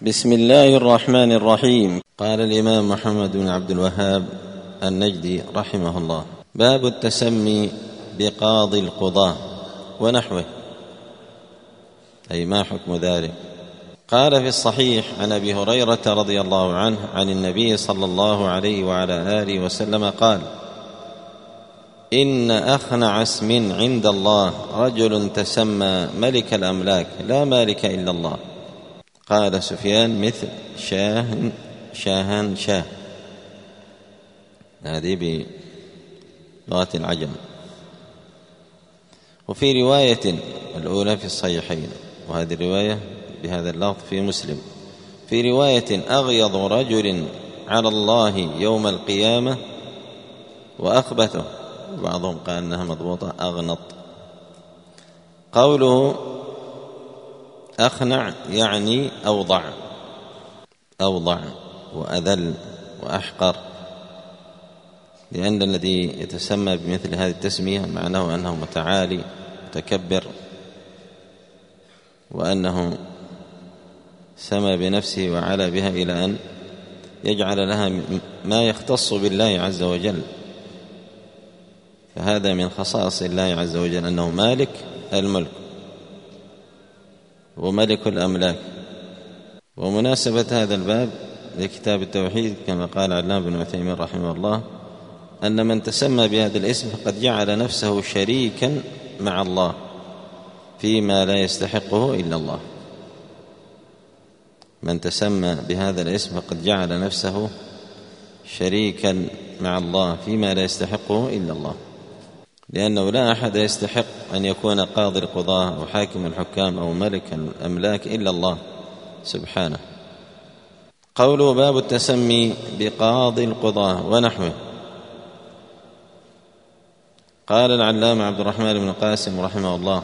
بسم الله الرحمن الرحيم. قال الإمام محمد بن عبد الوهاب النجدي رحمه الله: باب التسمي بقاضي القضاة ونحوه، أي ما حكم ذلك؟ قال في الصحيح عن أبي هريرة رضي الله عنه عن النبي صلى الله عليه وعلى آله وسلم قال: إن أخنع اسم عند الله رجل تسمى ملك الأملاك لا مالك إلا الله. قال سفيان: مثل شاهان شاه، هذه بلغة العجم. وفي رواية الأولى في الصحيحين، وهذه الرواية بهذا اللفظ في مسلم، في رواية: أغيض رجل على الله يوم القيامة وأخبثه. بعضهم قال أنها مضبوطة أغنط. قوله أخنع يعني أوضع وأذل وأحقر، لأن الذي يتسمى بمثل هذه التسمية معناه أنه متعالي متكبر، وأنه سمى بنفسه وعلى بها إلى أن يجعل لها ما يختص بالله عز وجل. فهذا من خصائص الله عز وجل أنه مالك الملك وملك الأملاك. ومناسبة هذا الباب لكتاب التوحيد كما قال علامة بن عثيمين رحمه الله: أن من تسمى بهذا الاسم فقد جعل نفسه شريكا مع الله فيما لا يستحقه إلا الله. من تسمى بهذا الاسم فقد جعل نفسه شريكا مع الله فيما لا يستحقه إلا الله، لأنه لا أحد يستحق أن يكون قاضي القضاة أو حاكم الحكام أو ملك الأملاك إلا الله سبحانه. قوله باب التسمي بقاضي القضاة ونحوه. قال العلامة عبد الرحمن بن القاسم رحمه الله: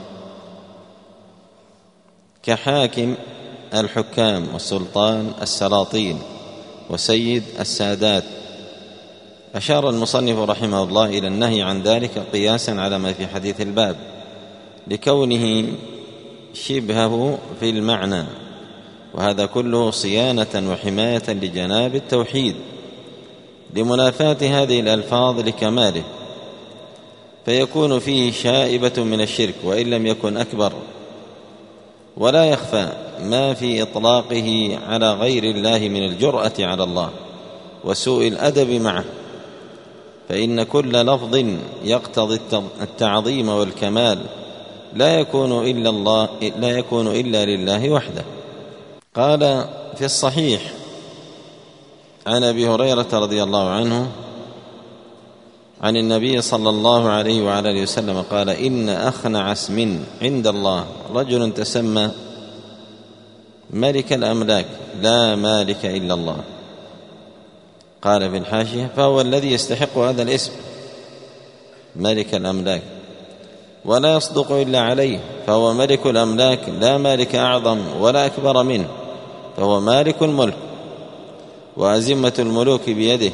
كحاكم الحكام والسلطان السلاطين وسيد السادات. أشار المصنف رحمه الله إلى النهي عن ذلك قياسا على ما في حديث الباب، لكونه شبهه في المعنى، وهذا كله صيانة وحماية لجناب التوحيد لمنافاة هذه الألفاظ لكماله، فيكون فيه شائبة من الشرك وإن لم يكن أكبر. ولا يخفى ما في إطلاقه على غير الله من الجرأة على الله وسوء الأدب معه، فإن كل لفظ يقتضي التعظيم والكمال لا يكون إلا لله وحده. قال في الصحيح عن أبي هريرة رضي الله عنه عن النبي صلى الله عليه وعلى آله وسلم قال: إن أخنع اسم عند الله رجل تسمى ملك الأملاك لا مالك إلا الله. قال في الحاشية: فهو الذي يستحق هذا الاسم ملك الأملاك ولا يصدق إلا عليه، فهو ملك الأملاك لا مالك أعظم ولا أكبر منه، فهو مالك الملك وأزمة الملوك بيده.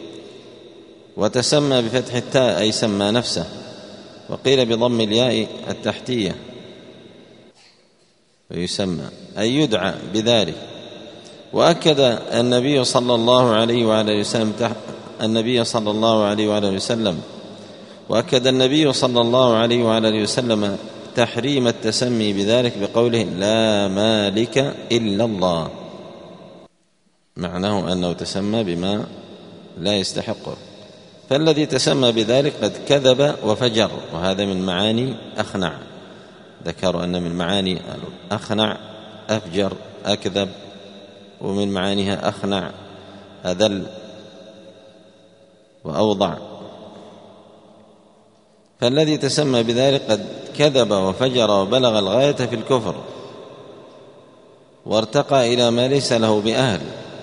وتسمى بفتح التاء أي سمى نفسه، وقيل بضم الياء التحتية ويسمى أي يدعى بذلك. وأكد النبي صلى الله عليه وعلى وسلم وأكد النبي صلى الله عليه وعلى وسلم تحريم التسمي بذلك بقوله: لا مالك إلا الله، معناه أنه تسمى بما لا يستحقه. فالذي تسمى بذلك قد كذب وفجر، وهذا من معاني أخنع. ذكروا أن من معاني أخنع أفجر أكذب، ومن معانيها أخنع أذل وأوضع. فالذي تسمى بذلك قد كذب وفجر وبلغ الغاية في الكفر وارتقى إلى ما ليس له بأهل،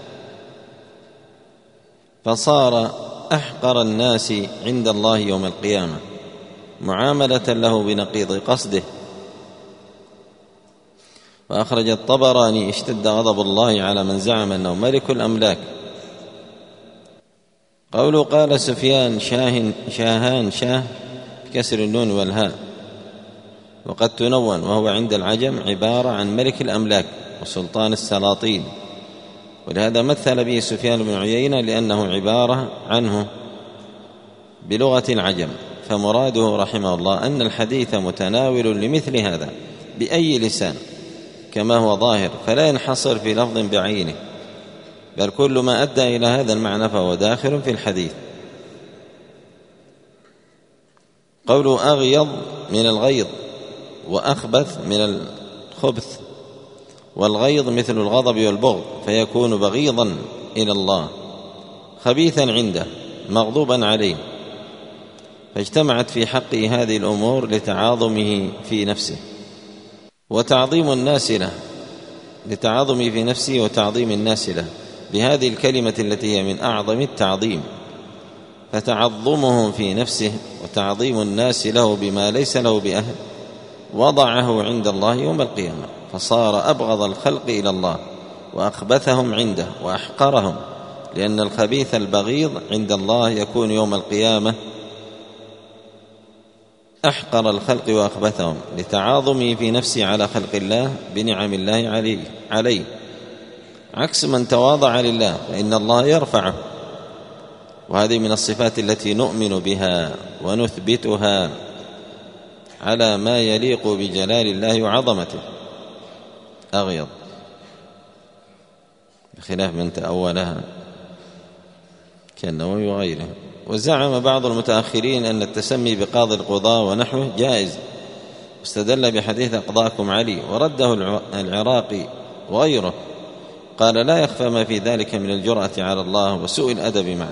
فصار أحقر الناس عند الله يوم القيامة معاملة له بنقيض قصده. وأخرج الطبراني: اشتد غضب الله على من زعم أنه ملك الأملاك. قوله قال سفيان: شاهان شاه كسر النون والهاء، وقد تنون، وهو عند العجم عبارة عن ملك الأملاك وسلطان السلاطين ولهذا مثل به سفيان بن عيينة لأنه عبارة عنه بلغة العجم، فمراده رحمه الله أن الحديث متناول لمثل هذا بأي لسان كما هو ظاهر، فلا ينحصر في لفظ بعينه، بل كل ما أدى إلى هذا المعنى فهو داخل في الحديث. قوله أغيض من الغيظ وأخبث من الخبث، والغيظ مثل الغضب والبغض، فيكون بغيضا إلى الله خبيثا عنده مغضوبا عليه، فاجتمعت في حقه هذه الأمور لتعاظمه في نفسه وتعظيم الناس له، لتعاظمه في نفسه وتعظيم الناس له بهذه الكلمة التي هي من أعظم التعظيم، فتعظمه في نفسه وتعظيم الناس له بما ليس له بأهل وضعه عند الله يوم القيامة، فصار أبغض الخلق إلى الله وأخبثهم عنده وأحقرهم، لأن الخبيث البغيض عند الله يكون يوم القيامة أحقر الخلق وأخبثهم، لتعاظمه في نفسه على خلق الله بنعم الله عليه، عكس من تواضع لله فإن الله يرفعه. وهذه من الصفات التي نؤمن بها ونثبتها على ما يليق بجلال الله وعظمته. أغيض بخلاف من تأولها كالنووي وغيره. وزعم بعض المتأخرين أن التسمي بقاضي القضاة ونحوه جائز، واستدل بحديث أقضاكم علي، ورده العراقي وغيره، قال لا يخفى ما في ذلك من الجرأة على الله وسوء الأدب معه.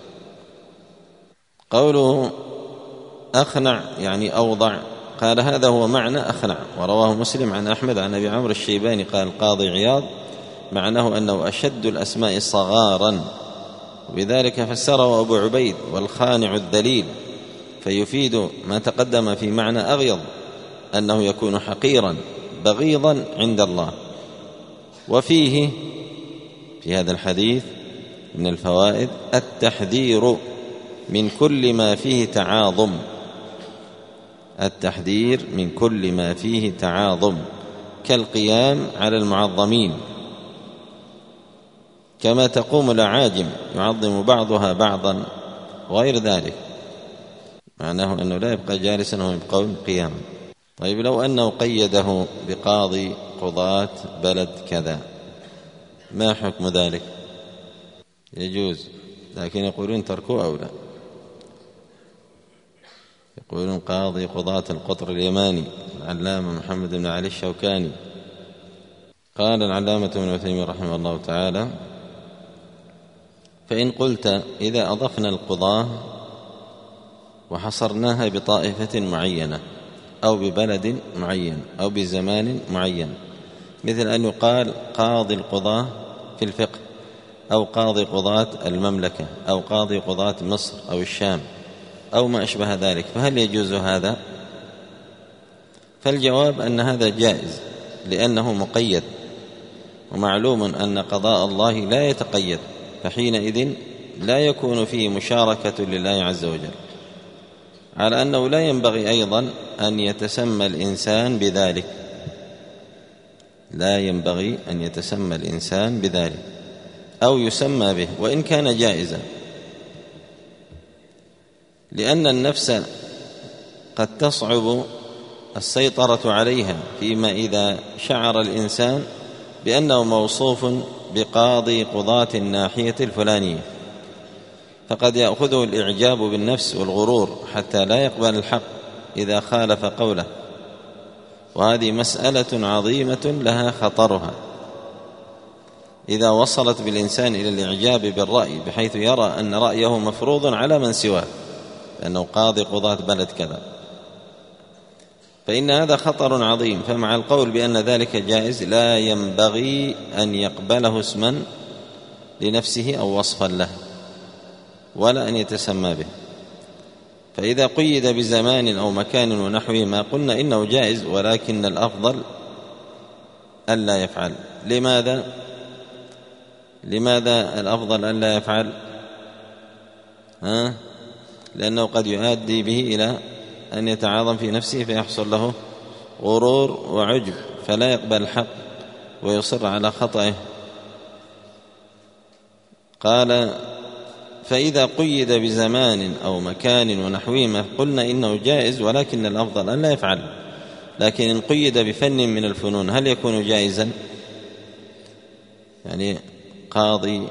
قوله أخنع يعني أوضع، قال هذا هو معنى أخنع، ورواه مسلم عن أحمد عن أبي عمرو الشيباني قال القاضي عياض معناه أنه أشد الأسماء صغارا، وبذلك فسره أبو عبيد والخانع الذليل، فيفيد ما تقدم في معنى أغيض أنه يكون حقيرا بغيضا عند الله. وفيه في هذا الحديث من الفوائد التحذير من كل ما فيه تعاظم، التحذير من كل ما فيه تعاظم كالقيام على المعظمين، كما تقوم الأعاجم يعظم بعضها بعضا وغير ذلك، معناه أنه لا يبقى جالسا وهم يبقون قياما. طيب لو أنه قيده بقاضي قضاة بلد كذا ما حكم ذلك؟ يجوز، لكن يقولون تركوه أو لا، يقولون قاضي قضاة القطر اليماني العلامة محمد بن علي الشوكاني. قال العلامة ابن عثيمين رحمه الله تعالى: فإن قلت إذا أضفنا القضاة وحصرناها بطائفة معينة أو ببلد معين أو بزمان معين، مثل أن يقال قاضي القضاة في الفقه، أو قاضي قضاة المملكة، أو قاضي قضاة مصر أو الشام أو ما أشبه ذلك، فهل يجوز هذا؟ فالجواب أن هذا جائز، لأنه مقيد، ومعلوم أن قضاء الله لا يتقيد، فحينئذ لا يكون فيه مشاركة لله عز وجل، على أنه لا ينبغي أيضا أن يتسمى الإنسان بذلك، لا ينبغي أن يتسمى الإنسان بذلك أو يسمى به وإن كان جائزا، لأن النفس قد تصعب السيطرة عليها فيما إذا شعر الإنسان بأنه موصوف بقاضي قضاة الناحية الفلانية، فقد يأخذه الإعجاب بالنفس والغرور حتى لا يقبل الحق إذا خالف قوله، وهذه مسألة عظيمة لها خطرها إذا وصلت بالإنسان إلى الإعجاب بالرأي بحيث يرى أن رأيه مفروض على من سواه لأنه قاضي قضاة بلد كذا، فإن هذا خطر عظيم. فمع القول بأن ذلك جائز لا ينبغي أن يقبله اسما لنفسه أو وصفا له ولا أن يتسمى به، فإذا قيد بزمان أو مكان ونحوه ما قلنا إنه جائز، ولكن الأفضل ألا يفعل. لماذا الأفضل ألا يفعل؟ لأنه قد يؤدي به إلى أن يتعاظم في نفسه فيحصل له غرور وعجب، فلا يقبل الحق ويصر على خطئه. قال: فإذا قيد بزمان أو مكان ونحوهما قلنا إنه جائز، ولكن الأفضل أن لا يفعل. لكن إن قيد بفن من الفنون هل يكون جائزا؟ يعني قاضي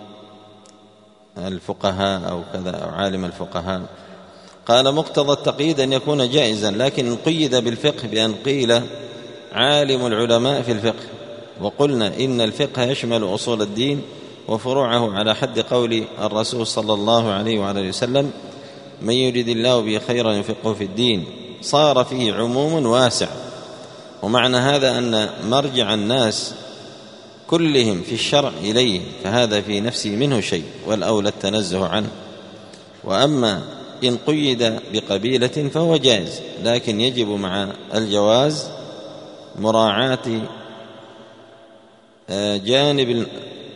الفقهاء أو كذا أو عالم الفقهاء، قال: مقتضى التقييد أن يكون جائزا، لكن إن قيد بالفقه بأن قيل عالم العلماء في الفقه، وقلنا إن الفقه يشمل أصول الدين وفروعه على حد قول الرسول صلى الله عليه وعلى وسلم: من يريد الله به خيرا يفقهه في الدين، صار فيه عموم واسع. ومعنى هذا أن مرجع الناس كلهم في الشرع إليه، فهذا في نفسه منه شيء، والأولى التنزه عنه. وأما إن قيد بقبيلة فهو جائز، لكن يجب مع الجواز مراعاة جانب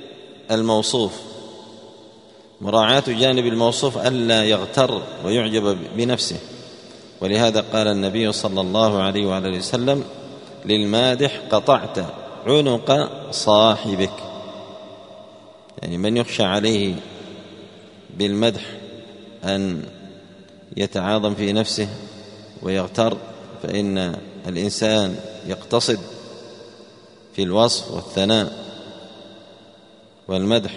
الموصوف ألا يغتر ويعجب بنفسه. ولهذا قال النبي صلى الله عليه وعلى وسلم للمادح: قطعت عنق صاحبك. يعني من يخشى عليه بالمدح أن يتعاظم في نفسه ويغتر، فإن الإنسان يقتصد في الوصف والثناء والمدح.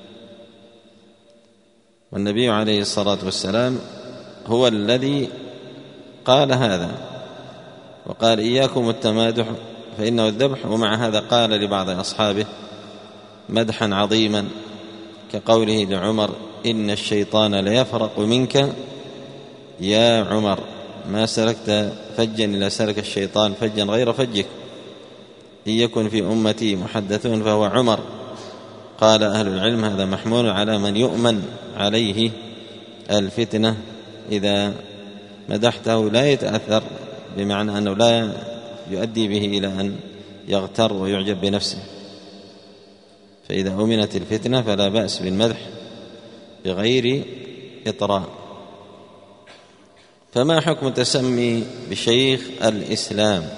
والنبي عليه الصلاة والسلام هو الذي قال هذا، وقال: إياكم التمادح فإنه الذبح. ومع هذا قال لبعض أصحابه مدحا عظيما كقوله لعمر: إن الشيطان ليفرق منك يا عمر، ما سلكت فجا إلا سلك الشيطان فجا غير فجك، إن يكن في أمتي محدثون فهو عمر. قال أهل العلم: هذا محمول على من يؤمن عليه الفتنة، إذا مدحته لا يتأثر، بمعنى أنه لا يؤدي به إلى أن يغتر ويعجب بنفسه. فإذا أمنت الفتنة فلا بأس بالمدح بغير إطراء. فما حكم التسمي بشيخ الإسلام؟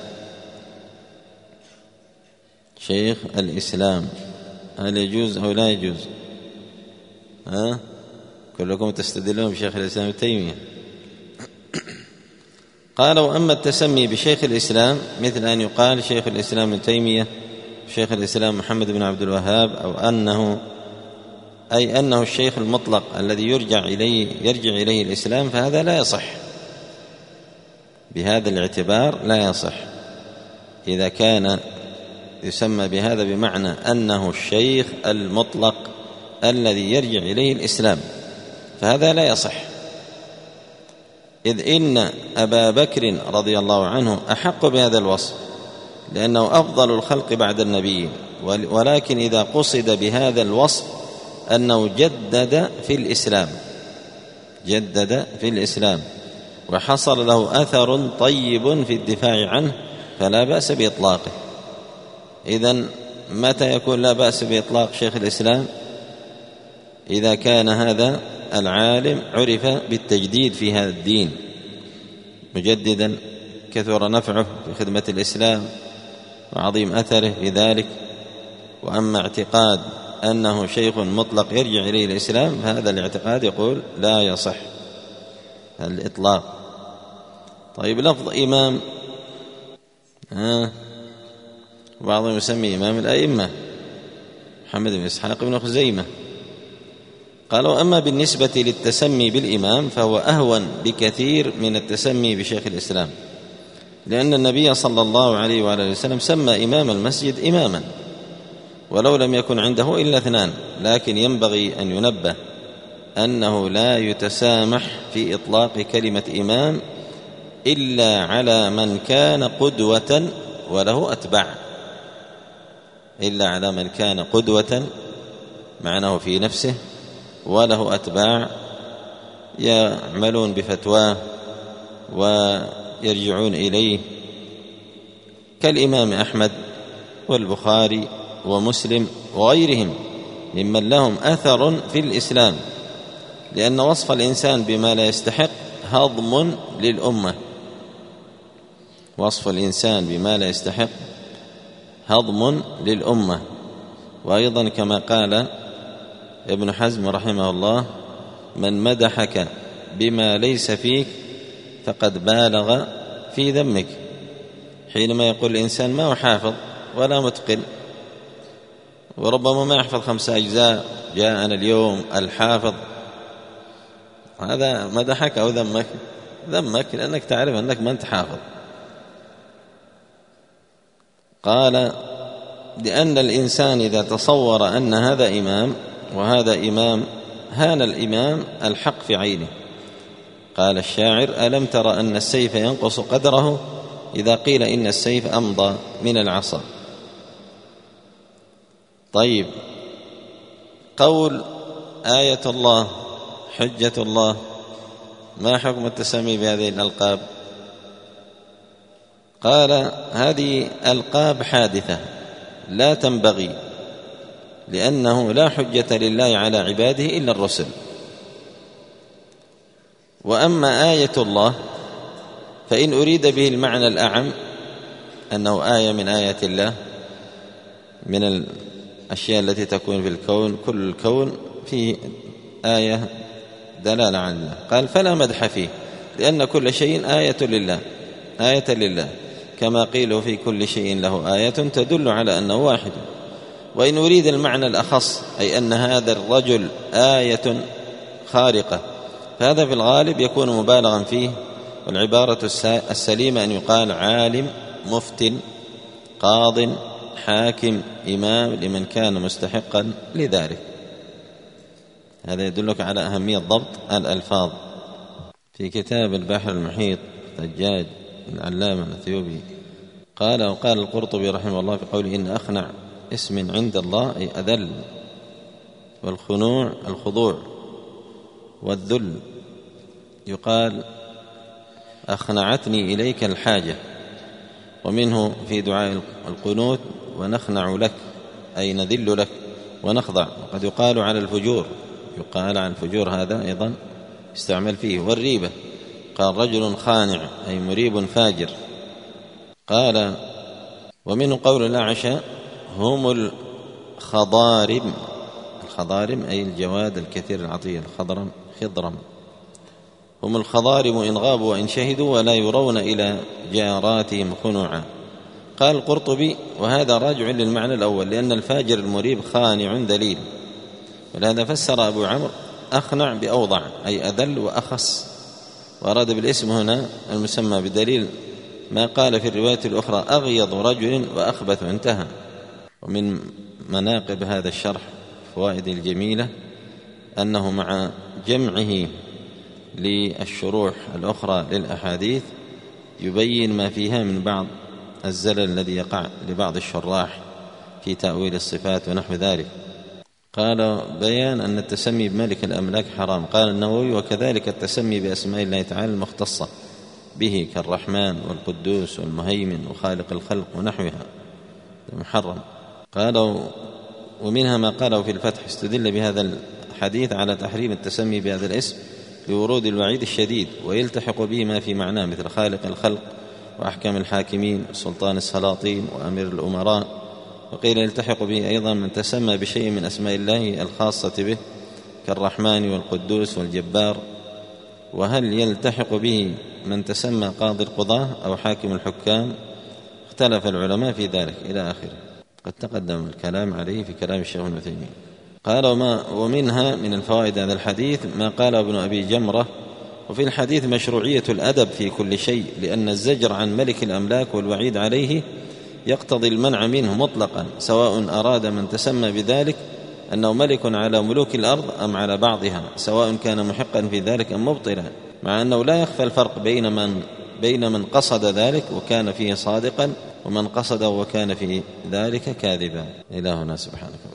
شيخ الإسلام هل يجوز أو لا يجوز؟ كلكم تستدلون بشيخ الإسلام ابن تيمية. قال: وأما التسمي بشيخ الإسلام مثل أن يقال شيخ الإسلام ابن تيمية، شيخ الإسلام محمد بن عبد الوهاب، أو أنه الشيخ المطلق الذي يرجع إليه الإسلام، فهذا لا يصح. بهذا الاعتبار لا يصح. إذا كان يسمى بهذا بمعنى أنه الشيخ المطلق الذي يرجع إليه الإسلام، فهذا لا يصح، إذ إن أبا بكر رضي الله عنه أحق بهذا الوصف، لأنه أفضل الخلق بعد النبي. ولكن إذا قصد بهذا الوصف أنه جدد في الإسلام وحصل له أثر طيب في الدفاع عنه، فلا بأس بإطلاقه. إذن متى يكون لا بأس بإطلاق شيخ الإسلام؟ إذا كان هذا العالم عرف بالتجديد في هذا الدين، مجددا كثر نفعه في خدمة الإسلام وعظيم أثره في ذلك. وأما اعتقاد أنه شيخ مطلق يرجع إليه الإسلام، فهذا الاعتقاد يقول لا يصح الإطلاق. طيب، لفظ إمام، بعضهم يسمي إمام الأئمة محمد بن إسحاق بن خزيمة. قالوا: أما بالنسبة للتسمي بالإمام فهو أهون بكثير من التسمي بشيخ الإسلام، لأن النبي صلى الله عليه وآله وسلم سمى إمام المسجد إماما، ولو لم يكن عنده إلا 2. لكن ينبغي أن ينبه أنه لا يتسامح في إطلاق كلمة إمام إلا على من كان قدوة وله أتباع، إلا على من كان قدوة معناه في نفسه وله أتباع يعملون بفتواه ويرجعون إليه، كالإمام أحمد والبخاري ومسلم وغيرهم ممن لهم أثر في الإسلام. لأن وصف الإنسان بما لا يستحق هضم للأمة، وصف الإنسان بما لا يستحق هضم للأمة. وأيضا كما قال ابن حزم رحمه الله: من مدحك بما ليس فيك فقد بالغ في ذمك. حينما يقول الإنسان ما هو حافظ ولا متقن، وربما ما يحفظ 5 أجزاء، جاءنا اليوم الحافظ، هذا مدحك أو ذمك؟ ذمك، لأنك تعرف أنك ما أنت حافظ. قال: لأن الإنسان إذا تصور أن هذا إمام وهذا إمام هان الإمام الحق في عينه. قال الشاعر: ألم تر أن السيف ينقص قدره إذا قيل إن السيف أمضى من العصا. طيب، قول آية الله، حجة الله، ما حكم التسمي بهذه الألقاب؟ قال: هذه ألقاب حادثة لا تنبغي، لأنه لا حجة لله على عباده إلا الرسل. وأما آية الله فإن أريد به المعنى الأعم أنه آية من آيات الله، من الأشياء التي تكون في الكون، كل الكون فيه آية دلالة عن الله. قال: فلا مدح فيه، لأن كل شيء آية لله، آية لله، كما قيل في كل شيء له آية تدل على أنه واحد. وإن أريد المعنى الأخص، أي أن هذا الرجل آية خارقة، فهذا في الغالب يكون مبالغا فيه، والعبارة السليمة أن يقال عالم، مفتن، قاض، حاكم، إمام، لمن كان مستحقا لذلك. هذا يدلك على أهمية ضبط الألفاظ. في كتاب البحر المحيط ثجاج العلامة الأثيوبي قال: وقال القرطبي رحمه الله في قوله: إن أخنع اسم عند الله أي أذل، والخنوع الخضوع والذل. يقال: أخنعتني إليك الحاجة. ومنه في دعاء القنوت: ونخنع لك أي نذل لك ونخضع. وقد يقال على الفجور، يقال على الفجور هذا أيضا استعمل فيه. والريبة قال: رجل خانع أي مريب فاجر. قال: ومنه قول الأعشى: هم الخضارم. الخضارم أي الجواد الكثير العطية، خضرم. هم الخضارم إن غابوا وإن شهدوا ولا يرون إلى جاراتهم خنوعا. قال القرطبي: وهذا راجع للمعنى الأول، لأن الفاجر المريب خانع ذليل. ولهذا فسر أبو عمرو أخنع بأوضع أي أذل وأخص، وأراد بالاسم هنا المسمى بدليل ما قال في الرواية الأخرى: أغيض رجل وأخبث، انتهى. ومن مناقب هذا الشرح فوائد الجميلة أنه مع جمعه للشروح الأخرى للأحاديث يبين ما فيها من بعض الزلل الذي يقع لبعض الشراح في تأويل الصفات ونحو ذلك. قال: بيان أن التسمي بملك الأملاك حرام. قال النووي: وكذلك التسمي بأسماء الله تعالى المختصة به كالرحمن والقدوس والمهيمن وخالق الخلق ونحوها محرم. قالوا: ومنها ما قاله في الفتح: استدل بهذا الحديث على تحريم التسمي بهذا الاسم لورود الوعيد الشديد، ويلتحق به ما في معناه مثل خالق الخلق وأحكم الحاكمين وسلطان السلاطين وأمير الأمراء. وقيل يلتحق به أيضا من تسمى بشيء من أسماء الله الخاصة به كالرحمن والقدوس والجبار. وهل يلتحق به من تسمى قاضي القضاة أو حاكم الحكام؟ اختلف العلماء في ذلك إلى آخره، قد تقدم الكلام عليه في كلام الشيخ ابن عثيمين. قال: ومنها من الفوائد هذا الحديث ما قال ابن أبي جمرة: وفي الحديث مشروعية الأدب في كل شيء، لأن الزجر عن ملك الأملاك والوعيد عليه يقتضي المنع منه مطلقا، سواء أراد من تسمى بذلك أنه ملك على ملوك الأرض أم على بعضها، سواء كان محقا في ذلك أم مبطلا، مع أنه لا يخفى الفرق بين من قصد ذلك وكان فيه صادقا، ومن قصده وكان في ذلك كاذبا. إلهنا سبحانه.